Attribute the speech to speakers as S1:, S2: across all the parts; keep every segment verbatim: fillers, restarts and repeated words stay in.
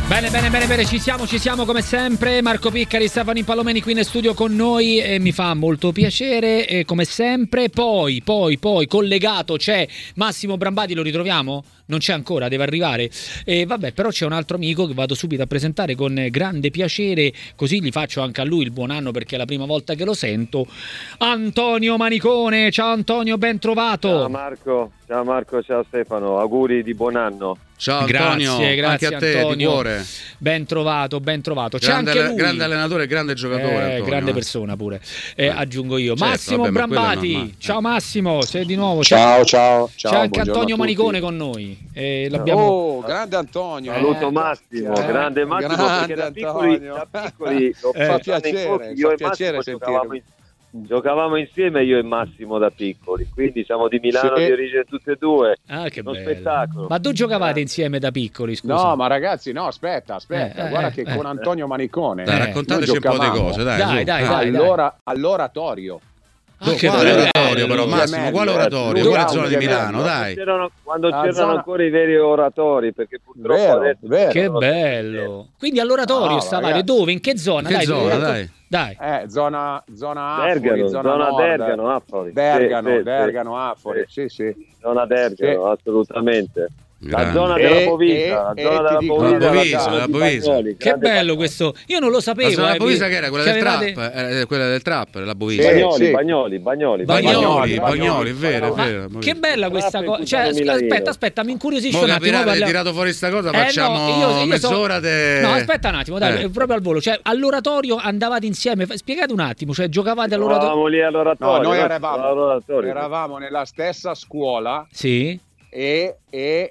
S1: Bene, bene, bene, bene, ci siamo, ci siamo come sempre. Marco Piccari, Stefano Palomeni qui in studio con noi e mi fa molto piacere, e come sempre. Poi, poi, poi, collegato c'è Massimo Brambati, lo ritroviamo? Non c'è ancora, deve arrivare. E vabbè, però c'è un altro amico che vado subito a presentare con grande piacere, così gli faccio anche a lui il buon anno perché è la prima volta che lo sento. Antonio Manicone, ciao Antonio, ben trovato.
S2: Ciao Marco, ciao Marco, ciao Stefano, auguri di buon anno.
S3: Ciao Antonio,
S1: grazie, grazie
S3: anche a te,
S1: Antonio.
S3: di cuore.
S1: Ben trovato, ben trovato. C'è
S3: Grande,
S1: anche lui.
S3: grande allenatore, grande giocatore.
S1: Eh,
S3: Antonio,
S1: grande
S3: eh.
S1: persona pure. Eh, eh. Aggiungo io.
S3: Certo,
S1: Massimo
S3: vabbè,
S1: Brambati. Ciao Massimo, sei di nuovo.
S4: Ciao, ciao. ciao
S1: C'è anche Antonio Manicone con noi. Eh, l'abbiamo...
S4: Oh, grande Antonio.
S2: Saluto Massimo,
S4: eh,
S2: grande Massimo,
S4: grande
S2: perché da piccoli, da piccoli lo
S4: eh, fa piacere,
S2: incontri, io
S4: fa
S2: e
S4: piacere
S2: Massimo giocavamo,
S4: sentirlo.
S2: in, giocavamo insieme io e Massimo da piccoli, quindi siamo di Milano
S4: Sì.
S2: di origine tutte e due.
S1: Ah, che
S2: uno
S1: bello.
S2: spettacolo.
S1: Ma tu giocavate insieme da piccoli, scusa?
S4: No, ma ragazzi, no, aspetta, aspetta.
S1: Eh,
S4: Guarda
S1: eh,
S4: che
S1: eh.
S4: con Antonio Manicone
S3: Dai,
S1: Eh,
S3: raccontateci un po' di
S4: giocavamo.
S3: cose, dai.
S1: Dai,
S3: su.
S1: dai, dai.
S4: allora, all'oratorio.
S1: Ah, che
S3: quale
S1: bello.
S3: oratorio però,
S4: Gemelli,
S3: Massimo? Quale
S4: eh,
S3: oratorio?
S4: lui
S3: Quale
S4: ha
S3: zona
S4: un
S3: di
S4: gemello.
S3: Milano? Dai.
S2: C'erano, quando
S4: La
S2: c'erano
S4: zona-
S2: ancora i veri oratori, perché purtroppo
S4: Vero,
S2: adesso
S4: vero.
S1: Che bello. Quindi all'oratorio
S4: No,
S1: stavate
S4: ragazzi.
S1: dove? In che zona?
S3: Che
S1: dai,
S3: zona,
S1: tu-
S3: dai.
S1: Dai.
S4: Eh, zona, zona Afori,
S2: Dergano,
S4: zona,
S2: zona
S4: nord.
S2: Dergano, Afori.
S4: Dergano,
S2: Sì, sì,
S4: Dergano, Afori, sì, sì.
S2: Zona Dergano, assolutamente. La
S3: Grande.
S2: zona della
S4: E-
S2: Bovisa,
S4: e-
S2: la zona
S4: e
S2: della
S4: ti dico-
S2: Bovisa,
S3: La Bovisa,
S2: zona
S3: la
S2: di
S3: Bovisa.
S2: Bagnoli,
S1: Che
S2: grande
S1: bello
S2: Bagnoli.
S1: questo. Io non lo
S3: La
S1: sapevo.
S3: zona
S1: eh,
S3: Bovisa
S1: vi-
S3: che era? Quella
S1: che
S3: del
S1: avevate-
S3: trap? Eh, quella del trap, la Bovisa.
S4: Sì,
S2: Bagnoli,
S4: sì.
S2: Bagnoli, Bagnoli,
S3: Bagnoli,
S4: Bagnoli,
S3: Bagnoli, è vero, è
S1: Ma
S3: vero.
S1: che bella questa
S2: Trappo
S1: cosa.
S2: in
S1: Cioè,
S2: Tutano
S1: aspetta,
S2: Milanino.
S1: aspetta, mi incuriosisce
S3: Mo
S1: un attimo.
S3: capirà,
S1: parliamo-
S3: hai tirato fuori sta cosa,
S1: Eh, no,
S3: facciamo
S1: io- io so-
S3: mezz'ora de...
S1: No, aspetta un attimo, dai,
S3: Eh.
S1: proprio al volo. Cioè, all'oratorio andavate insieme. Spiegate un attimo, cioè giocavate all'oratorio.
S2: Eravamo lì
S4: No,
S2: all'oratorio.
S4: noi
S2: no?
S4: eravamo,
S2: All'oratorio.
S4: eravamo nella stessa scuola
S1: Sì.
S4: e, e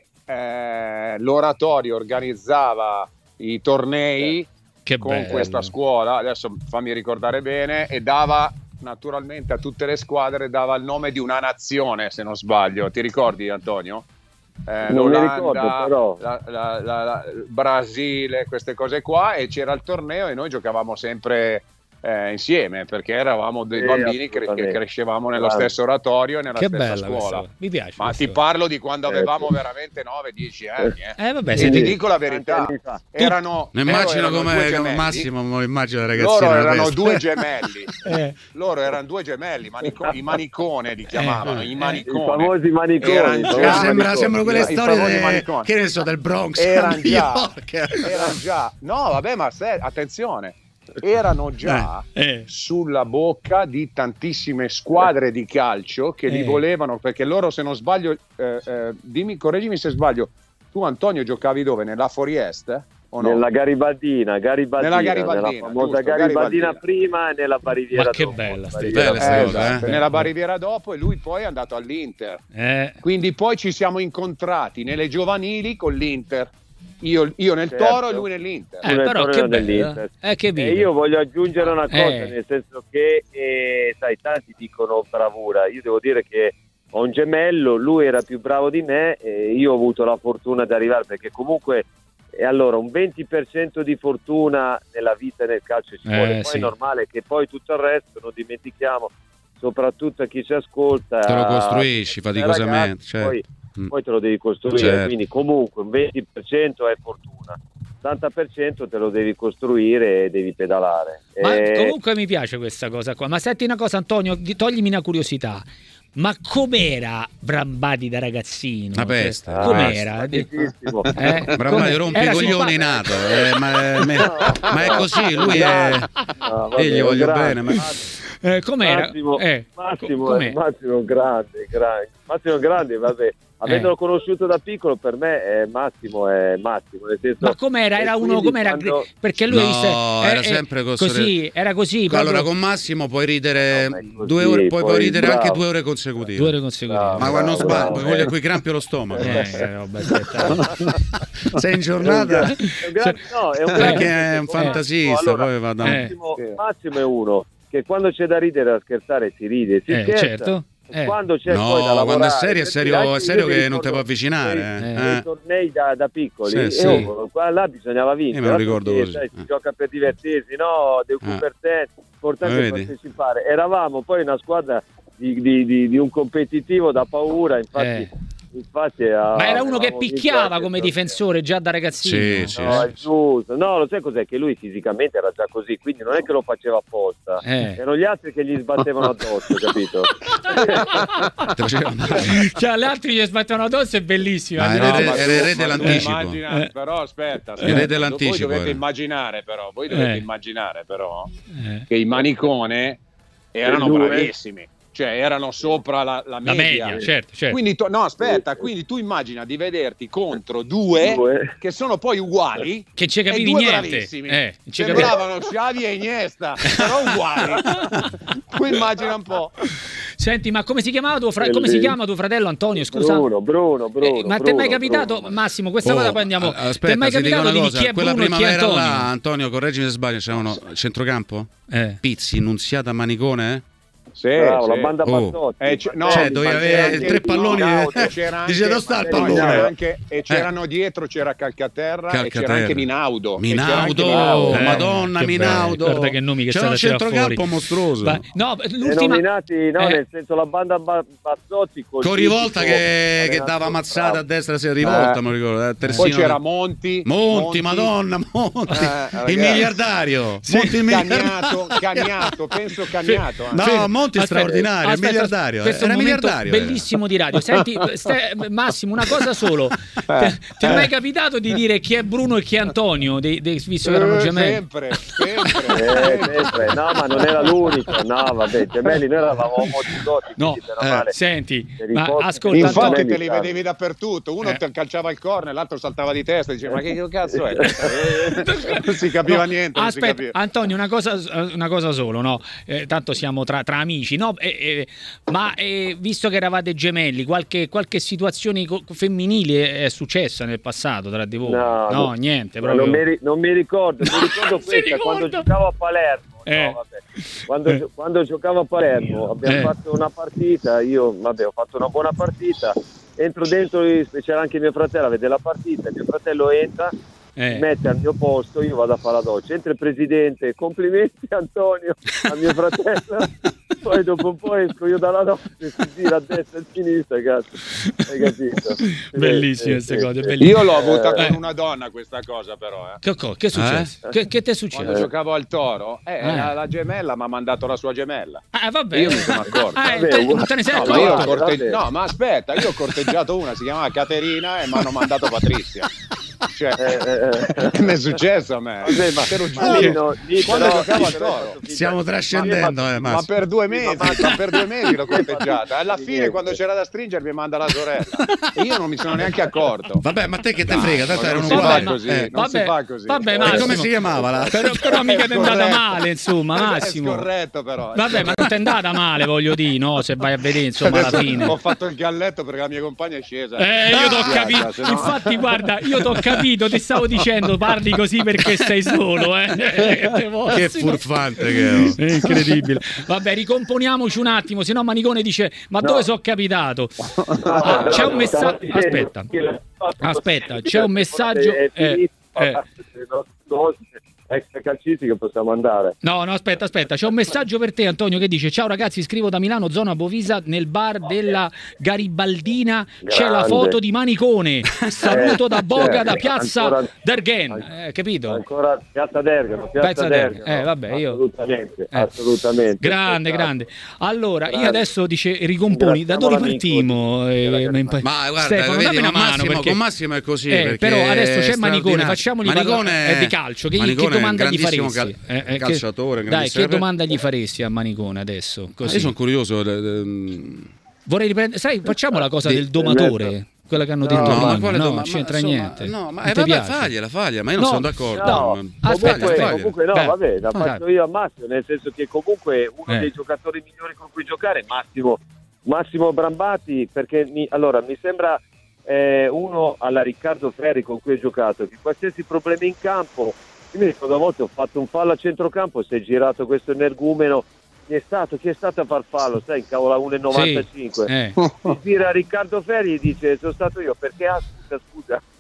S4: eh, l'oratorio organizzava i tornei
S1: Che
S4: con
S1: bello.
S4: questa scuola, adesso fammi ricordare bene, e dava naturalmente a tutte le squadre dava il nome di una nazione, se non sbaglio. Ti ricordi, Antonio? Eh,
S2: Non mi
S4: l'Olanda,
S2: ricordo, però.
S4: la- la- la- la- il Brasile, queste cose qua, e c'era il torneo e noi giocavamo sempre eh, insieme perché eravamo dei
S2: Sì,
S4: bambini che, che
S2: assolutamente.
S4: crescevamo nello
S2: Guarda.
S4: stesso oratorio e nella
S1: Che
S4: stessa
S1: bella
S4: scuola.
S1: questa. Mi piace.
S4: Ma
S1: questa
S4: ti
S1: cosa.
S4: parlo di quando
S2: Eh,
S4: avevamo
S2: sì.
S4: veramente nove dieci anni. Eh.
S1: Eh vabbè,
S4: E
S1: siete-
S4: ti dico la verità,
S2: Tanti anni fa.
S4: erano,
S3: Ne
S4: loro
S3: immagino
S4: erano due
S3: come, come
S4: gemelli.
S3: Massimo, mo immagino la ragazzina.
S4: Loro
S3: la
S4: erano
S3: testa.
S4: due gemelli.
S1: Eh.
S4: Loro erano due gemelli, manico- i manicone li chiamavano,
S1: Eh,
S4: i
S1: eh,
S2: I
S4: manicone.
S2: famosi maniconi.
S4: Erano
S2: i
S4: già-
S2: famosi
S3: Cioè, sembra,
S2: maniconi.
S3: sembrano quelle
S4: I
S3: storie
S4: famosi
S3: de-
S4: maniconi.
S3: che ne so, del Bronx,
S4: Erano
S3: New
S4: già,
S3: York.
S4: erano già, no vabbè, ma se- attenzione, erano già
S1: Eh, eh.
S4: sulla bocca di tantissime squadre di calcio che li
S1: Eh.
S4: volevano, perché loro, se non sbaglio, eh, eh, dimmi, correggimi se sbaglio, tu Antonio giocavi dove? Nella Foriest? O no?
S2: Nella Garibaldina, Garibaldina,
S4: Nella Garibaldina,
S2: nella famosa
S4: giusto,
S2: Garibaldina,
S4: Garibaldina.
S2: prima e nella Bariviera
S1: Ma che
S2: dopo.
S1: bella sta
S2: Bariviera
S3: idea.
S2: dopo.
S3: Bella
S4: Eh,
S3: sta cosa,
S4: esatto,
S3: eh.
S4: nella Bariviera dopo, e lui poi è andato all'Inter.
S1: Eh.
S4: Quindi poi ci siamo incontrati nelle giovanili con l'Inter. Io, io nel
S2: Certo.
S4: Toro e lui nell'Inter.
S1: Eh,
S2: Nel
S1: però
S2: torneo
S1: che bello.
S2: dell'Inter.
S1: Eh, che
S2: E
S1: vita.
S2: io voglio aggiungere una cosa,
S1: Eh.
S2: nel senso che, eh, sai, tanti dicono bravura. Io devo dire che ho un gemello, lui era più bravo di me e io ho avuto la fortuna di arrivare, perché comunque, e allora, un venti per cento di fortuna nella vita e nel calcio ci
S1: Eh,
S2: vuole. Poi
S1: sì.
S2: è normale che poi tutto il resto, non dimentichiamo, soprattutto a chi ci ascolta,
S3: Te lo costruisci
S2: eh,
S3: faticosamente,
S2: ragazzi,
S3: certo.
S2: poi,
S3: Mm.
S2: poi te lo devi costruire,
S3: Certo.
S2: quindi comunque un venti per cento è fortuna, ottanta per cento te lo devi costruire e devi pedalare.
S1: Ma
S2: Eh,
S1: comunque mi piace questa cosa qua. Ma senti una cosa, Antonio, di- toglimi una curiosità. Ma com'era Brambati da ragazzino?
S3: Una peste,
S1: Cioè,
S3: una
S1: com'era?
S2: tantissimo.
S1: Eh?
S3: Brambati
S1: Come-
S3: rompe i
S1: era
S3: coglioni
S1: simpatico?
S3: nato, eh, ma, me-
S2: No,
S3: ma è
S2: no.
S3: così, lui è...
S2: No,
S3: Io gli
S2: vabbè,
S3: voglio
S2: grazie.
S3: bene, ma...
S1: Eh, com'era?
S2: Massimo,
S1: Eh,
S2: Massimo,
S1: co- com'è?
S2: Massimo grande, grande, Massimo grande, vabbè, avendolo
S1: Eh.
S2: conosciuto da piccolo, per me è Massimo è Massimo, nel senso,
S1: Ma com'era? Era
S2: e
S1: uno
S2: quindi
S1: com'era?
S2: quando-
S1: Perché lui
S3: No,
S1: se- eh,
S3: era
S1: eh,
S3: sempre cos-
S1: così, era così.
S3: Allora
S1: proprio
S3: con Massimo puoi ridere
S2: No, ma è così,
S3: due ore, puoi,
S2: poi
S3: puoi ridere
S2: bravo.
S3: anche due ore consecutive.
S1: due ore consecutive.
S2: Bravo.
S3: Ma quando non
S2: Bravo,
S3: sbagli,
S2: bravo,
S3: poi
S2: eh.
S3: con i crampi allo stomaco.
S1: Eh, eh, vabbè, aspetta.
S3: Sei in
S2: È un
S3: giornata
S2: gra- è un grande- no, è un
S1: Perché
S2: grande-
S3: è un
S2: eh,
S3: fantasista,
S2: allora,
S3: poi va da...
S1: Eh.
S2: Massimo,
S4: Sì.
S2: Massimo è uno che quando c'è da ridere e da scherzare si ride, si
S1: Eh,
S2: scherza.
S1: certo.
S2: E
S1: Eh.
S2: quando c'è
S3: No,
S2: poi da lavorare,
S3: quando è serio, è
S2: per
S3: serio-
S2: dire, anche
S3: è serio
S2: io mi
S3: che non ti
S2: ricordo
S3: può avvicinare,
S2: quei-
S3: eh.
S2: quei
S3: Eh.
S2: tornei da, da piccoli,
S3: Sì,
S2: e
S3: sì.
S2: oh, qua- là bisognava vincere,
S3: Io me lo
S2: altro
S3: ricordo
S2: che,
S3: così.
S2: sai, si
S3: Eh.
S2: gioca per divertirsi, no, del
S3: Eh.
S2: per te, importante
S3: Ma
S2: è
S3: vedi?
S2: partecipare. Eravamo poi una squadra di, di- di- di un competitivo da paura, infatti
S1: Eh.
S2: infatti ah,
S1: ma era uno che
S2: avevamo
S1: picchiava
S2: vinto
S1: come
S2: anche-
S1: difensore già da ragazzino.
S3: Sì, sì.
S2: No, è giusto. No, lo sai cos'è? Che lui fisicamente era già così, quindi non è che lo faceva apposta.
S1: Eh.
S2: Erano gli altri che gli sbattevano addosso, capito?
S3: Te faceva male.
S1: Cioè, gli altri gli sbattevano addosso, è bellissimo.
S3: Ma
S1: Al di
S3: era
S1: là
S3: il
S1: di-
S3: re- era il re
S4: Ma
S3: dell'anticipo.
S4: immagina-
S1: Eh.
S4: Però aspetta,
S3: Il re
S4: aspetta.
S3: dell'anticipo
S4: Voi dovete
S3: era.
S4: immaginare però, voi dovete
S1: Eh.
S4: immaginare però
S1: Eh.
S4: che i Manicone erano
S2: E due?
S4: bravissimi, cioè erano sopra la, la
S1: La
S4: media.
S1: media, certo, certo.
S4: Quindi tu- no, aspetta, quindi tu immagina di vederti contro due,
S2: Due.
S4: che sono poi uguali,
S1: Che ci
S4: e
S1: capivi
S4: due
S1: niente.
S4: bravissimi.
S1: Eh, ci capivi-
S4: Sembravano Xavi e Iniesta, però uguali. Tu immagina un po'.
S1: Senti, ma come si chiamava tuo fratello? Come si
S2: Bellissimo.
S1: chiama tuo fratello Antonio? Scusa.
S2: Bruno, Bruno, Bruno.
S1: Eh, ma ti è mai
S2: Bruno,
S1: capitato,
S2: Bruno.
S1: Massimo, questa
S3: Oh,
S1: cosa poi andiamo.
S3: a-
S1: Ti è
S3: Aspetta,
S1: mai
S3: ti dico
S1: capitato
S3: una
S1: di
S3: cosa.
S1: chi è
S3: Quella
S1: Bruno e chi è
S3: primavera
S1: Antonio?
S3: là, Antonio, correggimi se sbaglio, c'erano centrocampo?
S1: Eh.
S3: Pizzi, Nunziata, Manicone? Eh?
S4: Sì,
S2: Bravo,
S4: sì.
S2: la banda
S3: Oh.
S2: Bazzotti.
S4: Eh, c- no,
S3: Cioè, dovevi
S4: ma
S3: avere
S4: c'era anche
S3: tre palloni.
S4: Minaudo, c'era
S3: Dice,
S4: anche-
S3: dove sta il
S4: no,
S3: pallone?
S4: c'era anche- e c'erano
S3: Eh.
S4: dietro, c'era Calcaterra, e c'era
S3: Calcaterra.
S4: anche Minaudo. e c'era anche
S3: Minaudo,
S4: Minaudo.
S1: Eh,
S3: Madonna,
S1: che bello.
S3: Minaudo.
S1: Guarda che nomi che
S3: c'era un
S1: state a tirar
S3: centrocampo
S1: fuori.
S3: mostruoso.
S1: Va- no,
S2: E
S1: l'ultima.
S2: nominati, no,
S1: Eh.
S2: nel senso la banda ba- Bazzotti con
S3: Con Rivolta che, che
S2: allenatore,
S3: dava mazzata a
S2: bravo.
S3: destra, si Rivolta,
S4: Eh.
S3: me lo ricordo. eh,
S4: Poi
S3: terzino.
S4: c'era Monti,
S3: Monti, Madonna, Monti.
S4: Eh, ragazzi.
S3: il miliardario.
S1: Sì.
S3: Monti il miliardario.
S4: Cagnato, Cagnato, penso Cagnato. eh.
S3: No,
S1: Sì.
S3: Monti
S1: Aspetta,
S3: straordinario, il
S1: aspetta,
S3: miliardario.
S1: Questo è
S3: Era
S1: un momento
S3: miliardario. era.
S1: bellissimo di radio. Senti, ste- Massimo, una cosa solo. Ti ti è mai capitato di dire chi è Bruno e chi è Antonio? Dei, dei- visto che erano
S4: Eh,
S1: gemelli.
S4: sempre,
S2: Eh,
S4: sempre.
S2: sempre. No, ma non era l'unico. No, vabbè, gemelli noi eravamo omozigoti.
S1: No,
S2: quindi bene o male.
S1: Senti,
S2: Per i
S1: ma
S2: posti-
S1: ascolta,
S4: Infatti
S1: Antonio,
S4: te li
S2: Antonio.
S4: vedevi dappertutto, uno
S1: Eh.
S4: te calciava il corner, l'altro saltava di testa e diceva ma che, che cazzo è? Non si capiva
S1: No,
S4: niente. Non si
S1: aspetta,
S4: capiva.
S1: Antonio, una cosa, una cosa solo, no? Eh, tanto siamo tra, tra amici, no? Eh, eh, ma eh, visto che eravate gemelli, qualche, qualche situazione co- femminile è successa nel passato tra di voi?
S2: No, no.
S1: niente,
S2: Ma
S1: proprio.
S2: non, mi, ri- non mi ricordo, mi ricordo
S1: Si
S2: questa
S1: ricorda.
S2: quando giocavo a Palermo.
S1: Eh.
S2: No, vabbè. Quando, gio- quando giocavo a Palermo abbiamo
S1: Eh.
S2: fatto una partita, io vabbè, ho fatto una buona partita, entro dentro, c'era anche mio fratello, vede la partita, mio fratello entra,
S1: Eh.
S2: si mette al mio posto, io vado a fare la doccia, entra il presidente, complimenti Antonio a mio fratello, poi dopo un po' esco io dalla doccia e si gira a destra e a sinistra, cazzo, hai capito?
S1: Bellissime
S2: Sì,
S1: queste
S2: sì,
S1: cose,
S2: sì.
S1: bellissime.
S4: Io l'ho avuta
S1: Eh.
S4: con una donna questa cosa però, eh.
S1: Che, co- che è successo? Che, che ti è
S4: Quando
S1: successo?
S4: giocavo al Toro, eh,
S1: Eh.
S4: la, la gemella mi ha mandato la sua gemella.
S1: Ah, vabbè.
S4: E io mi sono accorto.
S1: Ah, eh,
S2: Vabbè,
S1: te-
S2: uguale.
S1: non te ne sei
S4: No, ma, io ho
S1: accorto?
S2: Vabbè,
S4: corte-
S2: vabbè.
S4: no, ma aspetta, io ho corteggiato una, si chiamava Caterina e mi hanno mandato Patrizia. Cioè,
S2: Eh, eh, eh.
S4: che mi è successo a me?
S2: Vabbè, ma,
S4: Te lo
S2: ma
S4: giuro.
S2: lì no, lì
S4: Quando
S2: però-
S4: giocavo
S2: lì
S4: al
S2: però hai
S4: Toro.
S2: fatto finta-
S3: Stiamo trascendendo,
S2: Ma-
S3: eh,
S4: Ma
S3: Massimo.
S4: per due mesi,
S2: Sì, ma-
S4: ma per due mesi l'ho
S2: Sì, ma-
S4: corteggiata. Alla
S2: sì,
S4: fine,
S2: niente.
S4: quando c'era da stringere, mi manda la sorella. E io non mi sono neanche accorto.
S3: Vabbè, ma te che te frega, tanto
S4: non
S3: erano
S4: si fa
S3: uguali.
S4: così,
S3: Eh.
S4: non si
S1: vabbè,
S4: fa così.
S1: vabbè,
S4: Eh,
S1: Massimo.
S3: come si chiamava la-
S1: Però, però mica ti è andata
S4: corretto.
S1: male, insomma, Massimo.
S4: È scorretto però. è
S1: Vabbè, ma non ti è andata male, voglio dire, no? Se vai a vedere, insomma, alla
S4: Adesso
S1: fine.
S4: ho fatto il galletto perché la mia compagna è scesa.
S1: Eh, io t'ho
S4: Ah,
S1: capito.
S4: se no-
S1: Infatti, guarda, io t'ho capito, ti stavo dicendo, parli così perché sei solo, eh.
S3: Che furfante che ero.
S1: È incredibile. Vabbè, ricomponiamoci un attimo, se no Manicone dice "Ma dove sono capitato?". Ah, c'è un messaggio. Aspetta. Aspetta, c'è un messaggio
S2: È
S1: eh,
S2: finito,
S1: eh.
S2: le nostre cose extra calcistiche possiamo andare.
S1: No, no, aspetta, aspetta, c'è un messaggio per te, Antonio, che dice: "Ciao ragazzi, scrivo da Milano, zona Bovisa, nel bar della Garibaldina c'è la
S2: Grande.
S1: foto di Manicone. Saluto da Boga,
S2: certo,
S1: da Piazza
S2: ancora-
S1: Derghen". Eh, capito?
S2: Ancora Piazza Dergano, Piazza,
S1: Piazza
S2: Dergano.
S1: Dergano. Eh, vabbè, io-
S2: assolutamente,
S1: Eh.
S2: assolutamente.
S1: Grande,
S2: Esatto.
S1: grande. Allora, io
S2: Grande.
S1: adesso dice ricomponi, da dove ripartiamo? Eh,
S2: Ringraziamo
S3: Ma guarda,
S1: Stefano,
S3: vedi,
S1: dammi una
S3: con
S1: mano
S3: Massimo,
S1: perché...
S3: con Massimo è così.
S1: Eh,
S3: perché
S1: però adesso c'è
S3: è
S1: Manicone,
S3: straordinario.
S1: facciamogli
S3: Manicone
S1: parlare
S3: è-
S1: eh, di calcio. Che,
S3: Manicone
S1: che
S3: è un
S1: domanda gli
S3: grandissimo
S1: faresti?
S3: cal-
S1: Eh, eh, che-
S3: calciatore,
S1: dai,
S3: grandissimo.
S1: che domanda gli faresti a Manicone adesso?
S3: Ma
S1: Così.
S3: Io sono curioso. de- de-
S1: Vorrei riprendere, sai, facciamo la cosa
S3: Di-
S1: del domatore, quella che hanno
S2: No,
S1: detto
S2: ma
S1: prima.
S3: quale
S1: no,
S3: doma-
S1: non c'entra
S3: ma insomma,
S1: niente.
S3: No, ma
S1: Non
S3: eh,
S1: ti
S3: vabbè,
S1: piace?
S3: fagliela, fagliela, ma io non
S1: No,
S3: sono d'accordo.
S2: No,
S3: Ma-
S1: aspetta,
S2: comunque,
S1: aspetta.
S2: comunque no,
S1: Beh,
S2: vabbè, la
S1: no,
S2: faccio
S1: dai.
S2: io a Massimo, nel senso che comunque uno
S1: Eh.
S2: dei giocatori migliori con cui giocare è Massimo, Massimo Brambati, perché mi, allora, mi sembra eh, uno alla Riccardo Ferri con cui ho giocato, che qualsiasi problema in campo, io mi ricordo a volte ho fatto un fallo a centrocampo, si è girato questo energumeno, chi è stato, chi è stato a far fallo, sai, incavola uno e novantacinque.
S1: Eh.
S2: Si gira Riccardo Ferri e dice sono stato io, perché ah scusa scusa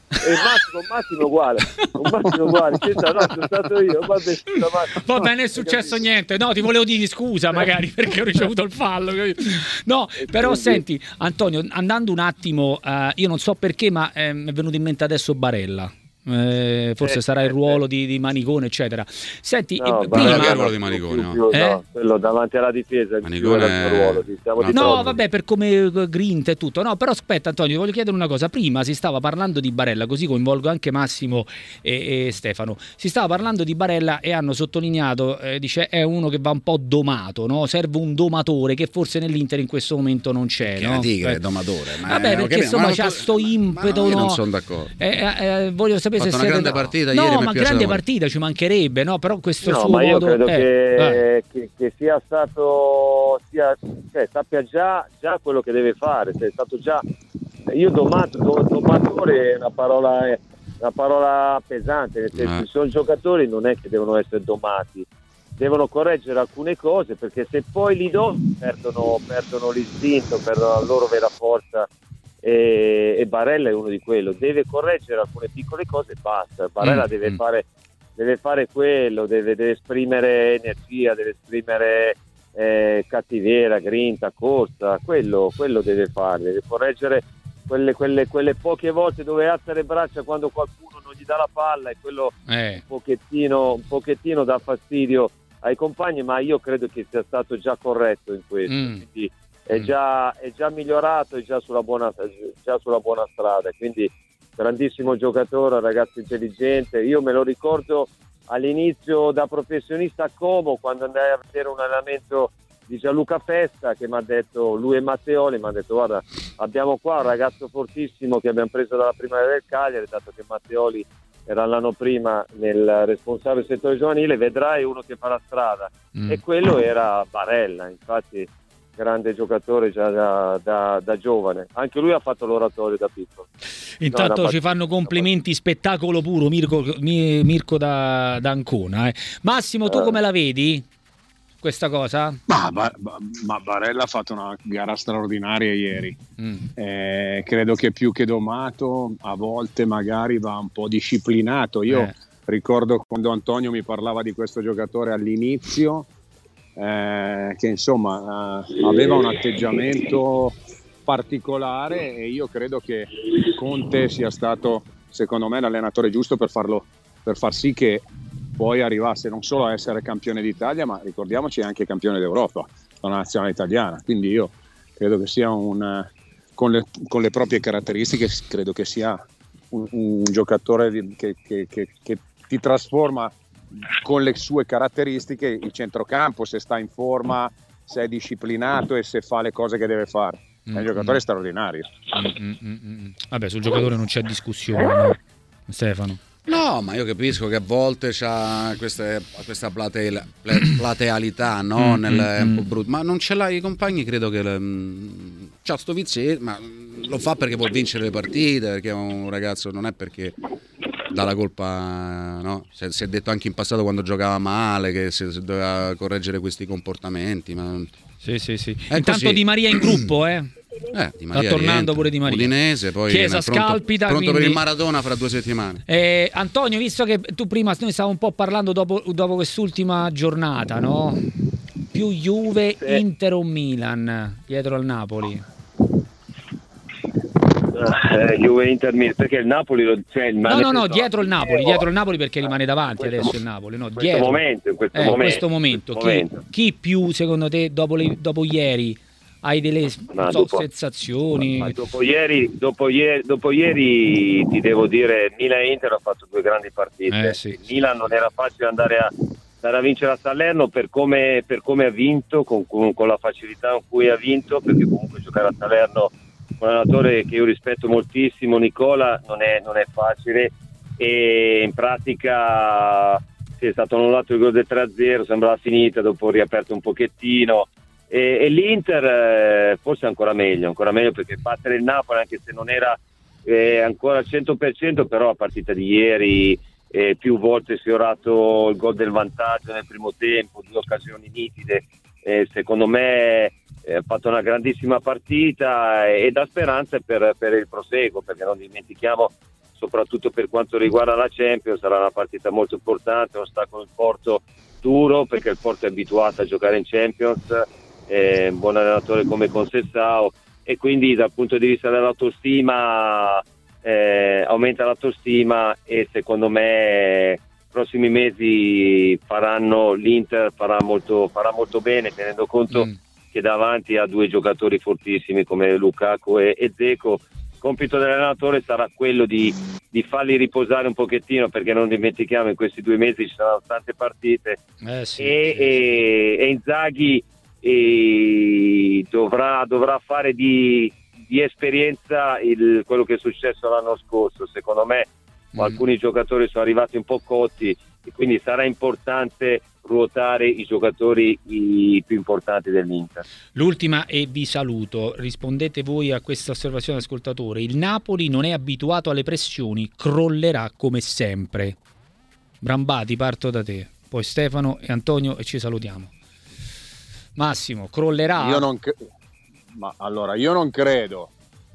S2: E Massimo, Massimo uguale, un Massimo uguale, senza, no, sono stato io, va bene,
S1: va bene, è successo niente, no, ti volevo dire scusa magari perché ho ricevuto il fallo, no, però senti Antonio, andando un attimo, uh, io non so perché ma eh, mi è venuto in mente adesso Barella. Eh, forse eh, sarà il ruolo eh, di, di Manicone eccetera. Senti,
S2: no,
S1: eh, prima
S3: che ruolo di Manicone,
S2: più, più,
S3: eh?
S2: no, quello davanti alla difesa
S3: Manicone
S2: il ruolo, diciamo
S1: no,
S2: di
S1: no vabbè, per come grinta e tutto. No, però aspetta Antonio, ti voglio chiedere una cosa. Prima si stava parlando di Barella, così coinvolgo anche Massimo e, e Stefano. Si stava parlando di Barella e hanno sottolineato, eh, dice è uno che va un po' domato, no? Serve un domatore che forse nell'Inter in questo momento non c'è,
S3: che
S1: no?
S3: è tigre,
S1: eh.
S3: domatore, ma
S1: vabbè, perché insomma c'ha sto impeto,
S3: ma no, io
S1: no?
S3: non sono d'accordo.
S1: Eh, eh, voglio sapere se
S3: una
S1: siete
S3: grande
S1: no.
S3: partita
S1: no,
S3: ieri,
S1: ma grande partita ci mancherebbe, no? Però questo
S2: no,
S1: suo
S2: ma io
S1: modo
S2: credo
S1: eh,
S2: che, che, che sia stato sia, cioè, sappia già, già quello che deve fare, cioè, è stato già io domato, domatore è una parola è una parola pesante, nel senso,
S3: eh.
S2: ci sono giocatori non è che devono essere domati, devono correggere alcune cose, perché se poi li do perdono, perdono l'istinto, perdono la loro vera forza. E, e Barella è uno di quello, deve correggere alcune piccole cose e basta. Barella mm, deve, mm. Fare, deve fare quello, deve, deve esprimere energia, deve esprimere eh, cattiveria, grinta, corsa, quello, quello deve fare, deve correggere quelle, quelle, quelle poche volte dove alza le braccia quando qualcuno non gli dà la palla e quello eh. un pochettino, un pochettino dà fastidio ai compagni, ma io credo che sia stato già corretto in questo, mm. quindi È già, è già migliorato, è già sulla buona, già sulla buona strada, quindi grandissimo giocatore, ragazzo intelligente. Io me lo ricordo all'inizio da professionista a Como, quando andai a vedere un allenamento di Gianluca Festa, che mi ha detto, lui e Matteoli, mi ha detto guarda, abbiamo qua un ragazzo fortissimo che abbiamo preso dalla primavera del Cagliari, dato che Matteoli era l'anno prima nel responsabile settore giovanile, vedrai uno che fa la strada, mm. e quello era Barella, infatti grande giocatore già da, da, da giovane, anche lui ha fatto l'oratorio da piccolo.
S1: Intanto
S2: no,
S1: ci fanno complimenti, spettacolo puro Mirko, Mirko da, da Ancona, eh. Massimo, tu come la vedi questa cosa?
S4: Ma, ma, ma Barella ha fatto una gara straordinaria ieri, mm. eh, credo che più che domato a volte magari va un po' disciplinato. Io eh. ricordo quando Antonio mi parlava di questo giocatore all'inizio, Eh, che insomma eh, aveva un atteggiamento particolare, e io credo che Conte sia stato secondo me l'allenatore giusto per farlo, per far sì che poi arrivasse non solo a essere campione d'Italia, ma ricordiamoci anche campione d'Europa con la nazionale italiana. Quindi io credo che sia un con le, con le proprie caratteristiche credo che sia un, un giocatore che, che, che, che ti trasforma con le sue caratteristiche il centrocampo, se sta in forma, se è disciplinato e se fa le cose che deve fare. È un mm-hmm. giocatore straordinario.
S1: Mm-hmm. Vabbè, sul giocatore non c'è discussione, no? Stefano.
S3: No, ma io capisco che a volte c'ha queste, questa plate, platealità, no?
S1: Mm,
S3: Nel,
S1: mm,
S3: è un po' brutto. Ma non ce l'hai i compagni, credo che le, c'ha sto vizio, ma lo fa perché può vincere le partite, perché è un ragazzo, non è perché dà la colpa, no? Si è, si è detto anche in passato quando giocava male che si, si doveva correggere questi comportamenti, ma
S1: sì, sì, sì.
S3: È
S1: Intanto
S3: così.
S1: Di Maria in gruppo, eh?
S3: Eh, Di Maria
S1: sta tornando
S3: rientra.
S1: Pure Di Maria.
S3: Udinese, poi
S1: Chiesa
S3: pronto,
S1: scalpita,
S3: pronto
S1: quindi...
S3: per il Maradona fra due settimane.
S1: Eh, Antonio, visto che tu prima noi stavamo un po' parlando dopo, dopo quest'ultima giornata, no? Più Juve, sì. Inter o Milan dietro al Napoli?
S2: Eh, Juve, Inter, Milan, perché il Napoli lo, cioè, il
S1: no no no dietro il Napoli, dietro il Napoli perché rimane davanti
S2: questo,
S1: adesso il Napoli, no?
S2: In questo
S1: dietro.
S2: momento, in questo
S1: eh,
S2: momento,
S1: questo momento,
S2: questo
S1: chi,
S2: momento.
S1: chi più secondo te dopo, le, dopo ieri hai delle non so, dopo, sensazioni?
S2: Ma dopo ieri, dopo ieri, dopo ieri ti devo dire Milan e Inter hanno fatto due grandi partite.
S1: Eh, sì,
S2: Milan sì. non era facile andare a, andare a vincere a Salerno per come, per come ha vinto, con, con, con la facilità con cui ha vinto, perché comunque giocare a Salerno un allenatore che io rispetto moltissimo, Nicola, non è, non è facile, e in pratica sì, è stato annullato il gol del tre a zero, sembrava finita, dopo riaperto un pochettino, e, e l'Inter eh, forse ancora meglio, ancora meglio perché battere il Napoli, anche se non era eh, ancora al cento per cento, però la partita di ieri eh, più volte sfiorato il gol del vantaggio nel primo tempo, due occasioni nitide, eh, secondo me ha fatto una grandissima partita e dà speranze per, per il proseguo, perché non dimentichiamo soprattutto per quanto riguarda la Champions. Sarà una partita molto importante, uno stacco del Porto duro, perché il Porto è abituato a giocare in Champions, è un buon allenatore come Conceição, e quindi dal punto di vista dell'autostima eh, aumenta l'autostima, e secondo me i prossimi mesi faranno l'Inter farà molto, farà molto bene, tenendo conto mm. che davanti ha due giocatori fortissimi come Lukaku e, e Dzeko. Il compito dell'allenatore sarà quello di, di farli riposare un pochettino, perché non dimentichiamo, in questi due mesi ci saranno tante partite,
S1: eh sì,
S2: e,
S1: sì,
S2: e, e Inzaghi e dovrà, dovrà fare di, di esperienza il, quello che è successo l'anno scorso. Secondo me mm. alcuni giocatori sono arrivati un po' cotti, e quindi sarà importante ruotare i giocatori i più importanti dell'Inter.
S1: L'ultima, e vi saluto, rispondete voi a questa osservazione ascoltatore: il Napoli non è abituato alle pressioni, crollerà come sempre. Brambati, parto da te, poi Stefano e Antonio, e ci salutiamo. Massimo, crollerà?
S4: Io non cre- ma allora io non credo.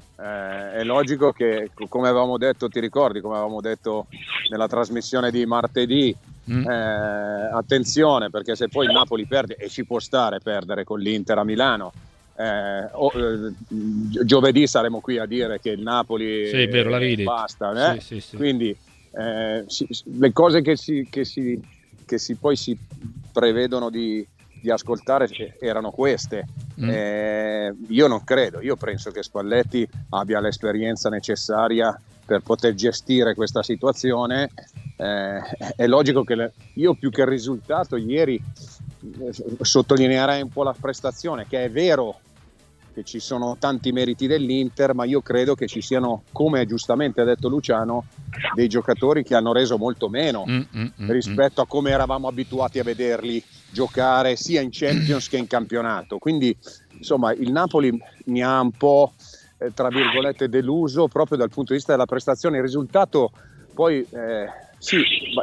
S4: Eh, è logico che, come avevamo detto, ti ricordi come avevamo detto nella trasmissione di martedì, mm. eh, attenzione, perché se poi il Napoli perde, e ci può stare perdere con l'Inter a Milano, eh, oh, eh, giovedì saremo qui a dire che il Napoli
S1: sì, è vero, l'avevi detto.
S4: Basta, eh?
S1: sì, sì, sì.
S4: Quindi eh, si, le cose che si, che si che si poi si prevedono di di ascoltare erano queste. Mm. Eh, io non credo, io penso che Spalletti abbia l'esperienza necessaria per poter gestire questa situazione. Eh, è logico che le, io più che il risultato ieri eh, sottolineerei un po' la prestazione, che è vero che ci sono tanti meriti dell'Inter, ma io credo che ci siano, come giustamente ha detto Luciano, dei giocatori che hanno reso molto meno mm, mm, mm, rispetto mm. a come eravamo abituati a vederli giocare sia in Champions che in campionato. Quindi insomma il Napoli mi ha un po' eh, tra virgolette deluso proprio dal punto di vista della prestazione. Il risultato poi eh, sì,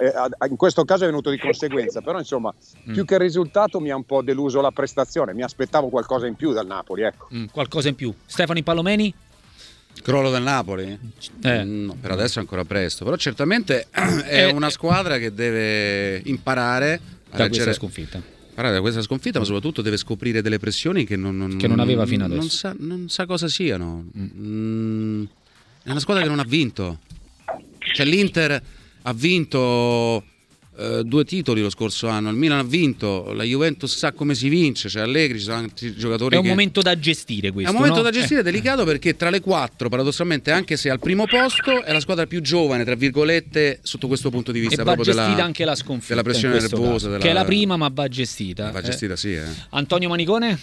S4: in questo caso è venuto di conseguenza, però insomma mm. più che il risultato mi ha un po' deluso la prestazione. Mi aspettavo qualcosa in più dal Napoli, ecco.
S1: Mm, qualcosa in più. Stefano Palomeni?
S3: Crollo del Napoli? Eh. No, per adesso è ancora presto, però certamente è eh, una squadra che deve imparare a
S1: da
S3: leggere,
S1: questa sconfitta.
S3: Imparare da questa sconfitta, ma soprattutto deve scoprire delle pressioni che non, non,
S1: che non aveva fino adesso.
S3: Non sa, non sa cosa siano. Mm. È una squadra che non ha vinto. Cioè l'Inter ha vinto eh, due titoli lo scorso anno, il Milan ha vinto, la Juventus sa come si vince, c'è Allegri, ci sono altri giocatori.
S1: È un
S3: che...
S1: momento da gestire questo.
S3: È un momento
S1: no?
S3: da gestire
S1: eh.
S3: delicato, perché tra le quattro, paradossalmente, anche se al primo posto, è la squadra più giovane, tra virgolette, sotto questo punto di vista.
S1: E va gestita
S3: della,
S1: anche la sconfitta.
S3: Della pressione nervosa. Della...
S1: Che è la prima, ma va gestita.
S3: Va gestita,
S1: eh.
S3: sì. Eh.
S1: Antonio Manicone?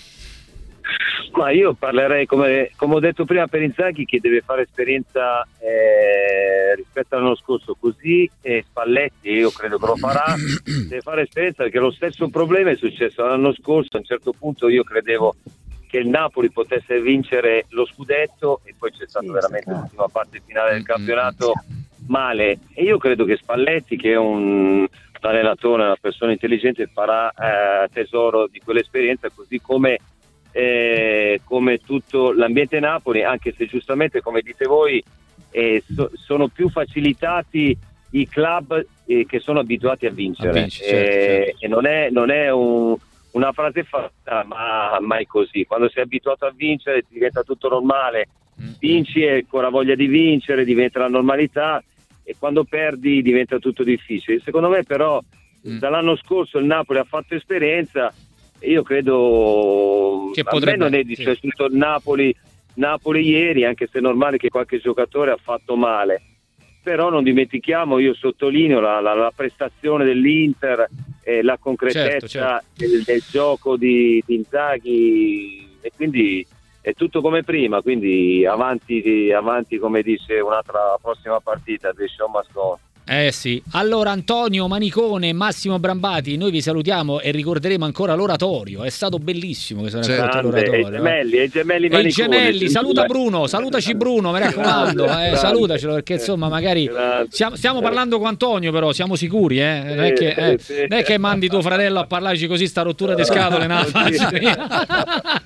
S2: Ma io parlerei, come, come ho detto prima, per Inzaghi, che deve fare esperienza eh, rispetto all'anno scorso, così e Spalletti, io credo che lo farà, deve fare esperienza, perché lo stesso problema è successo l'anno scorso. A un certo punto io credevo che il Napoli potesse vincere lo scudetto, e poi c'è stata sì, veramente l'ultima parte finale del campionato male, e io credo che Spalletti, che è un allenatore, una persona intelligente, farà eh, tesoro di quell'esperienza, così come Eh, come tutto l'ambiente Napoli, anche se giustamente, come dite voi, eh, so, sono più facilitati i club eh, che sono abituati a vincere, a vincere certo, eh, certo. E non è, non è un, una frase fatta, ma mai così. Quando sei abituato a vincere diventa tutto normale, mm. vinci e ancora voglia di vincere, diventa la normalità, e quando perdi diventa tutto difficile. Secondo me però mm. dall'anno scorso il Napoli ha fatto esperienza. Io credo che a me non è dispiaciuto sì. il Napoli, Napoli ieri, anche se è normale che qualche giocatore ha fatto male, però non dimentichiamo, io sottolineo la, la, la prestazione dell'Inter, eh, la concretezza certo, certo. Del, del gioco di, di Inzaghi, e quindi è tutto come prima, quindi avanti, avanti come dice un'altra prossima partita, the show must go on.
S1: Eh sì, allora Antonio Manicone e Massimo Brambati, noi vi salutiamo e ricorderemo ancora l'oratorio, è stato bellissimo che sono
S2: certo. l'oratorio. E i gemelli, e i gemelli Manicone.
S1: E i gemelli, saluta Bruno, salutaci Bruno, mi raccomando,
S2: grande,
S1: eh, salutacelo, perché insomma magari stiamo, stiamo parlando con Antonio, però siamo sicuri, eh? Non è che, eh, non è che mandi tuo fratello a parlarci così sta rottura di scatole, no?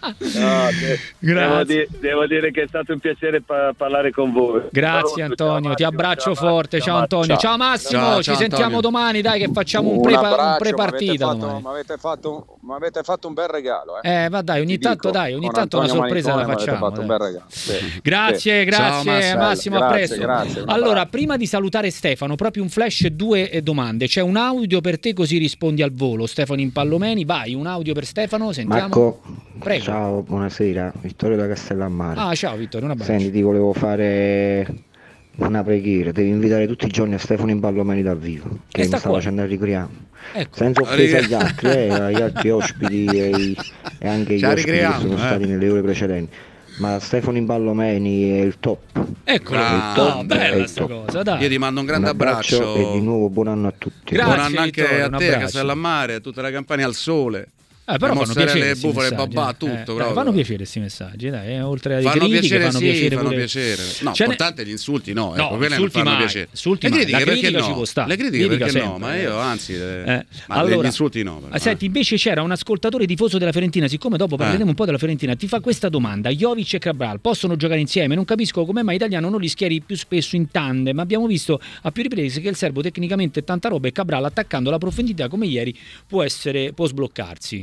S2: No, de- devo, di- devo dire che è stato un piacere pa- parlare con voi.
S1: Grazie Antonio,
S2: ciao,
S1: ti abbraccio
S2: ciao,
S1: forte, ciao,
S2: ciao,
S1: Antonio, ciao,
S4: ciao.
S1: Massimo,
S3: Ciao,
S1: ci
S3: ciao,
S1: sentiamo
S3: Antonio.
S1: domani, dai che facciamo un,
S4: Un
S1: pre-
S4: abbraccio,
S1: un pre-partita
S4: mi avete
S1: domani.
S4: fatto, m'avete fatto, m'avete fatto un bel regalo. Eh,
S1: Eh, va dai, ogni
S4: Ti
S1: tanto
S4: dico,
S1: dai, ogni
S4: con
S1: tanto una
S4: Antonio
S1: sorpresa la
S4: Manicone m'avete
S1: facciamo.
S4: fatto un
S1: dai.
S4: bel regalo. Sì.
S1: Grazie,
S4: Sì.
S1: grazie
S3: Ciao,
S1: Massimo,
S3: Massimo.
S1: a
S4: Grazie,
S1: presto.
S4: grazie, un
S1: Allora,
S4: abbraccio.
S1: prima di salutare Stefano, proprio un flash, due eh, domande. C'è un audio per te così rispondi al volo. Stefano Impallomeni, vai, un audio per Stefano, sentiamo.
S5: Marco,
S1: Prego.
S5: ciao, buonasera, Vittorio da Castellammare.
S1: Ah, ciao Vittorio, un abbraccio.
S5: Senti, ti volevo fare una preghiera, devi invitare tutti i giorni a Stefano Impallomeni dal vivo, che
S1: E sta
S5: mi sta
S1: qua.
S5: facendo ricriamo.
S1: Ecco.
S5: Senza offesa agli altri, eh, agli altri ospiti e, i- e anche
S3: Ci
S5: gli ospiti che
S3: ricriamo,
S5: sono
S3: eh.
S5: stati nelle ore precedenti. Ma Stefano Impallomeni è il top.
S1: Eccolo.
S3: Bravo.
S1: Ah, bella
S5: È
S1: sta
S5: top.
S1: cosa, dai.
S3: Io ti mando un grande
S5: Un abbraccio,
S3: abbraccio.
S5: e di nuovo buon anno a tutti.
S1: Grazie,
S3: Buon anno anche
S1: Vittorio,
S3: a
S1: un
S3: te, a
S1: abbraccio.
S3: Castellammare, a tutta la Campania al sole.
S1: Eh, però
S3: le
S1: fanno
S3: mozzarelle,
S1: piacere
S3: le
S1: questi
S3: bufale,
S1: messaggi,
S3: babà,
S1: eh.
S3: tutto,
S1: Eh,
S3: proprio.
S1: fanno piacere questi messaggi, dai, eh, oltre alle
S3: Fanno
S1: critiche
S3: piacere,
S1: fanno
S3: sì,
S1: piacere
S3: fanno
S1: pure-
S3: piacere. No,
S1: Ce n'è-
S3: importante gli insulti, no,
S1: No,
S3: ecco, quelle non
S1: insulti
S3: fanno
S1: mai,
S3: piacere.
S1: insulti
S3: le
S1: mai.
S3: critiche
S1: La
S3: perché
S1: critica
S3: no?
S1: ci può stare.
S3: Le critiche
S1: Critica
S3: perché no?
S1: sempre,
S3: Ma
S1: eh.
S3: io anzi, le-
S1: Eh,
S3: ma
S1: allora,
S3: gli insulti no. però,
S1: ah, senti, invece c'era un ascoltatore tifoso della Fiorentina, siccome dopo parleremo
S3: Eh.
S1: un po' della Fiorentina, ti fa questa domanda: Jovic e Cabral possono giocare insieme? Non capisco come mai Italiano non li schieri più spesso in tandem. Abbiamo visto a più riprese che il serbo tecnicamente è tanta roba e Cabral attaccando la profondità come ieri può essere può sbloccarsi.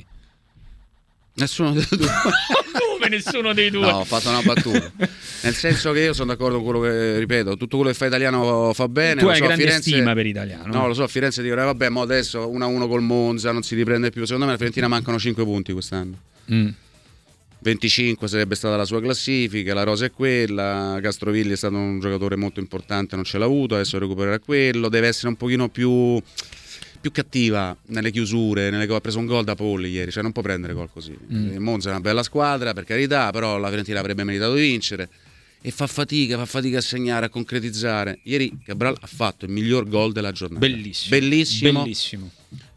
S3: Nessuno dei due.
S1: Come nessuno dei due?
S3: No, ho fatto una battuta. Nel senso che io sono d'accordo con quello che, ripeto, tutto quello che fa Italiano fa bene.
S1: Tu
S3: lo
S1: hai
S3: so, a
S1: grande
S3: Firenze-
S1: stima per Italiano.
S3: No, lo so, a Firenze dicono, eh, vabbè, mo adesso uno a uno col Monza, non si riprende più. Secondo me la Fiorentina mancano cinque punti quest'anno.
S1: Mm.
S3: venticinque sarebbe stata la sua classifica, la rosa è quella, Castrovilli è stato un giocatore molto importante, non ce l'ha avuto, adesso recupererà quello, deve essere un pochino più, più cattiva nelle chiusure, nelle cose. Ha preso un gol da Polli ieri, cioè non può prendere gol così.
S1: Mm.
S3: Il Monza è una bella squadra, per carità, però la Fiorentina avrebbe meritato di vincere e fa fatica, fa fatica a segnare, a concretizzare. Ieri Cabral ha fatto il miglior gol della giornata.
S1: Bellissimo.
S3: Bellissimo.
S1: Bellissimo.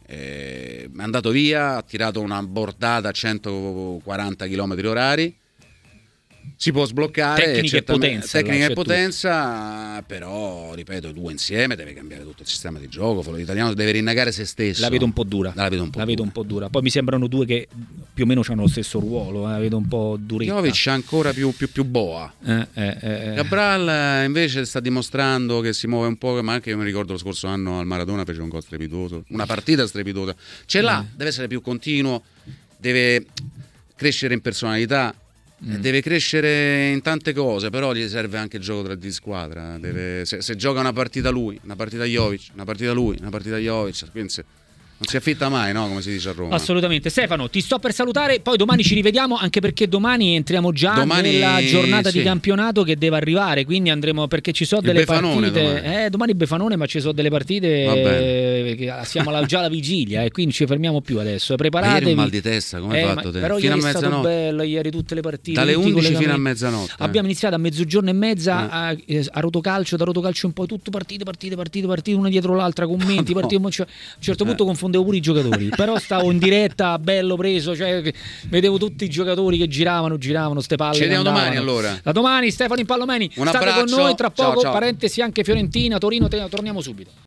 S3: Eh, è andato via, ha tirato una bordata a centoquaranta chilometri orari. Si può sbloccare,
S1: Tecnica e
S3: certamente-
S1: potenza,
S3: tecnica
S1: là,
S3: e
S1: c'è
S3: potenza, però ripeto, i due insieme deve cambiare tutto il sistema di gioco. L'italiano deve rinnegare se stesso.
S1: La vedo un po' dura.
S3: La vedo un po'
S1: La vedo
S3: dura.
S1: un po' dura. Poi mi sembrano due che più o meno hanno lo stesso ruolo. eh, La vedo un po' duretta.
S3: Jovic è ancora più, più, più boa.
S1: Eh, eh, eh.
S3: Cabral eh, invece sta dimostrando che si muove un po', ma anche io mi ricordo lo scorso anno al Maradona fece un gol strepitoso, una partita strepitosa. Ce l'ha,
S1: Mm.
S3: deve essere più continuo, deve crescere in personalità,
S1: Mm.
S3: eh, deve crescere in tante cose, però gli serve anche il gioco tra- di squadra. Deve- se, se gioca una partita lui, una partita Jovic, una partita lui, una partita Jovic, quindi se- non si affitta mai, no? Come si dice a Roma.
S1: Assolutamente. Stefano, ti sto per salutare, poi domani ci rivediamo, anche perché domani entriamo già
S3: Domani,
S1: nella giornata di
S3: sì.
S1: campionato che deve arrivare, quindi andremo perché ci sono
S3: Il
S1: delle
S3: Befanone
S1: partite.
S3: domani.
S1: Eh, domani Befanone, ma ci sono delle partite
S3: Va bene.
S1: eh, che siamo alla- già alla vigilia e quindi ci fermiamo più adesso.
S3: Ma ieri
S1: Preparatevi.
S3: un mal di testa, come hai
S1: Eh,
S3: fatto
S1: ma-
S3: te?
S1: Però
S3: Fino a
S1: ieri è stato
S3: mezzanotte.
S1: bello, ieri tutte le partite.
S3: Dalle
S1: tutti i
S3: undici fino a
S1: collegamenti.
S3: mezzanotte. eh.
S1: Abbiamo iniziato a mezzogiorno e mezza
S3: Eh.
S1: a, eh, a rotocalcio, da rotocalcio un po' tutto partite, partite, partite, partite, una dietro l'altra, commenti,
S3: No.
S1: partite, a un certo punto
S3: Eh.
S1: confondevo pure i giocatori, però stavo in diretta, bello preso, cioè, vedevo tutti i giocatori che giravano, giravano, ste palle.
S3: Ci
S1: che
S3: vediamo domani,
S1: andavano.
S3: allora.
S1: Da domani Stefano Impallomeni,
S3: Un
S1: state con
S3: abbraccio.
S1: noi, tra
S3: Ciao,
S1: poco,
S3: ciao.
S1: parentesi anche Fiorentina, Torino, te- torniamo subito.